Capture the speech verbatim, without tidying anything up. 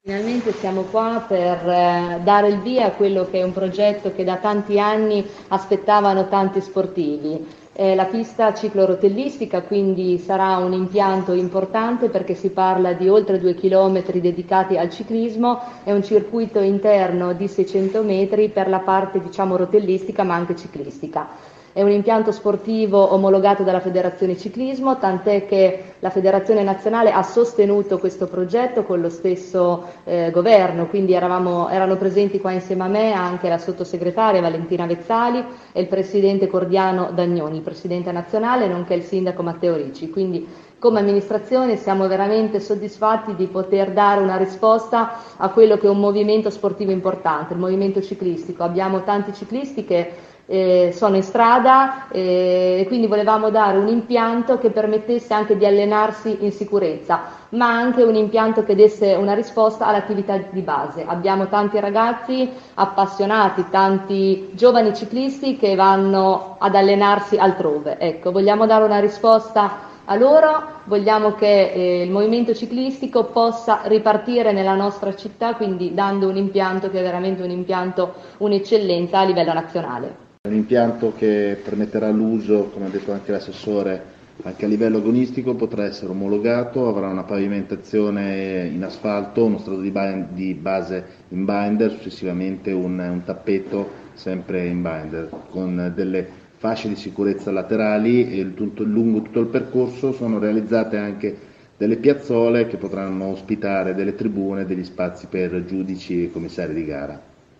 Finalmente siamo qua per eh, dare il via a quello che è un progetto che da tanti anni aspettavano tanti sportivi. È la pista ciclorotellistica, quindi sarà un impianto importante perché si parla di oltre due chilometri dedicati al ciclismo e un circuito interno di seicento metri per la parte diciamo rotellistica ma anche ciclistica. È un impianto sportivo omologato dalla Federazione Ciclismo, tant'è che la Federazione Nazionale ha sostenuto questo progetto con lo stesso eh, governo, quindi eravamo, erano presenti qua insieme a me anche la sottosegretaria Valentina Vezzali e il presidente Cordiano Dagnoni, il presidente nazionale, nonché il sindaco Matteo Ricci. Quindi come amministrazione siamo veramente soddisfatti di poter dare una risposta a quello che è un movimento sportivo importante, il movimento ciclistico. Abbiamo tanti ciclisti che eh, sono in strada eh, e quindi volevamo dare un impianto che permettesse anche di allenarsi in sicurezza, ma anche un impianto che desse una risposta all'attività di base. Abbiamo tanti ragazzi appassionati, tanti giovani ciclisti che vanno ad allenarsi altrove. Ecco, vogliamo dare una risposta a loro, vogliamo che eh, il movimento ciclistico possa ripartire nella nostra città, quindi dando un impianto che è veramente un impianto, un'eccellenza a livello nazionale. È un impianto che permetterà l'uso, come ha detto anche l'assessore, anche a livello agonistico, potrà essere omologato, avrà una pavimentazione in asfalto, uno strato di, ba- di base in binder, successivamente un, un tappeto sempre in binder, con delle fasce di sicurezza laterali e il tutto, lungo tutto il percorso sono realizzate anche delle piazzole che potranno ospitare delle tribune, degli spazi per giudici e commissari di gara.